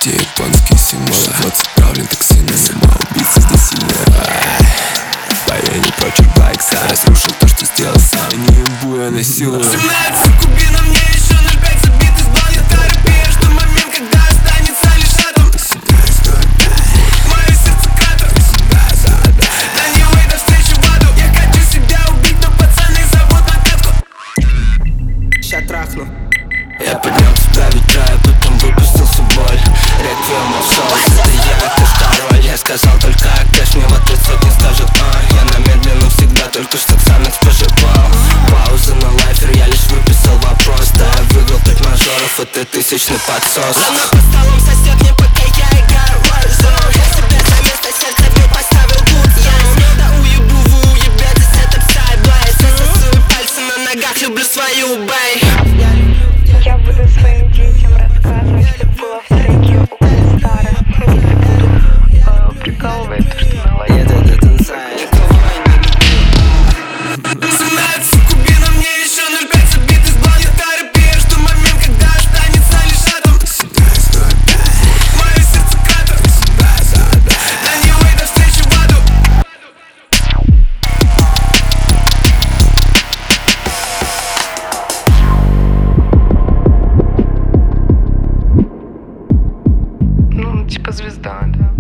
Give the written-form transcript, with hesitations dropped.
Все японские символы, вот отправлен токсины. Сама убийца здесь сильная. Поверь, не прочь байкса. Разрушил то, что сделал сам. Не ебу я насилую. 17 кубинов, мне еще 0,5 забит из блоня терапия. Жду момент, когда останется лишь атом. Мое сердце кратер. На него и до встречи в аду. Я хочу себя убить, но пацаны зовут на катку. Ща трахну. Я поднялся до ветра, а потом выпустился боль. Реквием соус, это я, ты король. Я сказал только кэш, мне в ответ сотни скажут я на медленном всегда, только что Ксанакс пожевал. Пауза на лайфер, я лишь выписал вопрос. Да, я выиграл 5 мажоров, и ты тысячный подсос. За мной по столам сосет мне, пока я играю Warzone. Я себе за место сердца мне поставил гуд. Я с меда уебу, вы уебетесь, это псай-блайс. Я сосую пальцы на ногах, люблю свою бэй. Я буду своим детям рассказывать, что было в треке у Кристары. Буду прикалывать, что молодец. 17 кубинов, мне еще 0,5 забит из блоня терапия. Жду момент, когда останется лишь атом. Мое сердце кратер. На него и до встречи в аду. Ну, типа звезда, да.